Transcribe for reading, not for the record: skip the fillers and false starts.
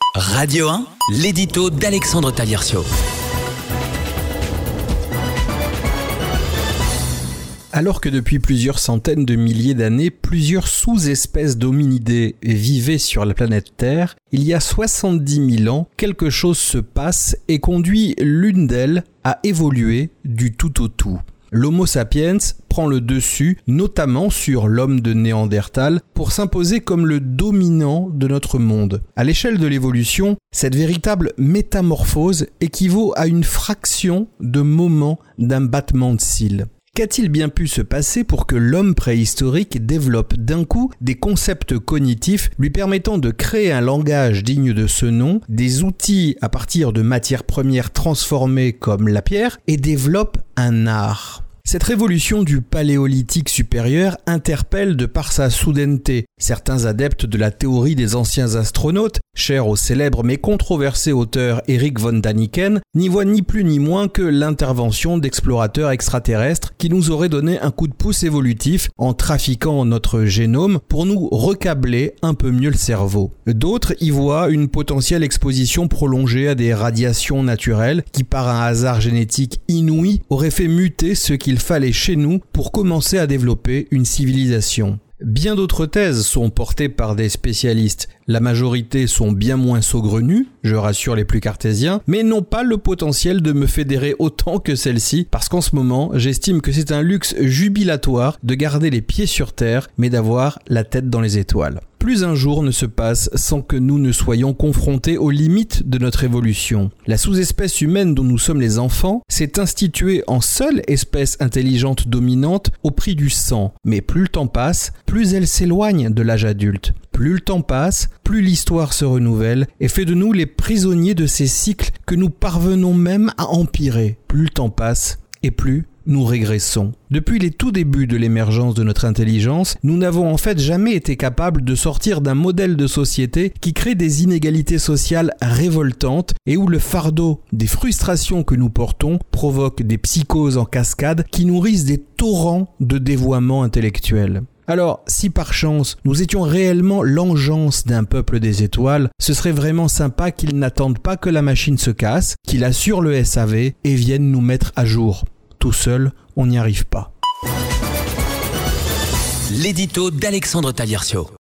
Radio 1, l'édito d'Alexandre Taliercio. Alors que depuis plusieurs centaines de milliers d'années, plusieurs sous-espèces d'hominidés vivaient sur la planète Terre, il y a 70 000 ans, quelque chose se passe et conduit l'une d'elles à évoluer du tout au tout. L'Homo sapiens prend le dessus, notamment sur l'homme de Néandertal, pour s'imposer comme le dominant de notre monde. À l'échelle de l'évolution, cette véritable métamorphose équivaut à une fraction de moment d'un battement de cils. Qu'a-t-il bien pu se passer pour que l'homme préhistorique développe d'un coup des concepts cognitifs lui permettant de créer un langage digne de ce nom, des outils à partir de matières premières transformées comme la pierre, et développe un art ? Cette révolution du paléolithique supérieur interpelle de par sa soudaineté. Certains adeptes de la théorie des anciens astronautes, chers au célèbre mais controversé auteur Erich von Däniken, n'y voient ni plus ni moins que l'intervention d'explorateurs extraterrestres qui nous auraient donné un coup de pouce évolutif en trafiquant notre génome pour nous recabler un peu mieux le cerveau. D'autres y voient une potentielle exposition prolongée à des radiations naturelles qui, par un hasard génétique inouï, auraient fait muter ce qu'il fallait chez nous pour commencer à développer une civilisation. Bien d'autres thèses sont portées par des spécialistes. La majorité sont bien moins saugrenues, je rassure les plus cartésiens, mais n'ont pas le potentiel de me fédérer autant que celle-ci, parce qu'en ce moment, j'estime que c'est un luxe jubilatoire de garder les pieds sur terre, mais d'avoir la tête dans les étoiles. Plus un jour ne se passe sans que nous ne soyons confrontés aux limites de notre évolution. La sous-espèce humaine dont nous sommes les enfants s'est instituée en seule espèce intelligente dominante au prix du sang. Mais plus le temps passe, plus elle s'éloigne de l'âge adulte. Plus le temps passe, plus l'histoire se renouvelle et fait de nous les prisonniers de ces cycles que nous parvenons même à empirer. Plus le temps passe et plus nous régressons. Depuis les tout débuts de l'émergence de notre intelligence, nous n'avons en fait jamais été capables de sortir d'un modèle de société qui crée des inégalités sociales révoltantes et où le fardeau des frustrations que nous portons provoque des psychoses en cascade qui nourrissent des torrents de dévoiement intellectuel. Alors, si par chance, nous étions réellement l'engeance d'un peuple des étoiles, ce serait vraiment sympa qu'ils n'attendent pas que la machine se casse, qu'ils assurent le SAV et viennent nous mettre à jour. Tout seul, on n'y arrive pas. L'édito d'Alexandre Taliercio.